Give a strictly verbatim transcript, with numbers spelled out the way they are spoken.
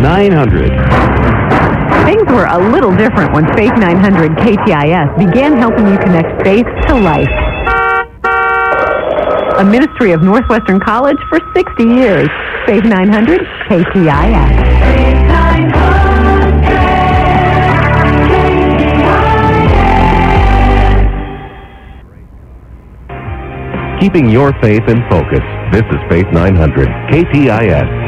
nine hundred. Things were a little different when Faith nine hundred K T I S began helping you connect faith to life. A ministry of Northwestern College for sixty years. Faith nine hundred K T I S. Faith nine hundred K T I S. Keeping your faith in focus. This is Faith nine hundred K T I S.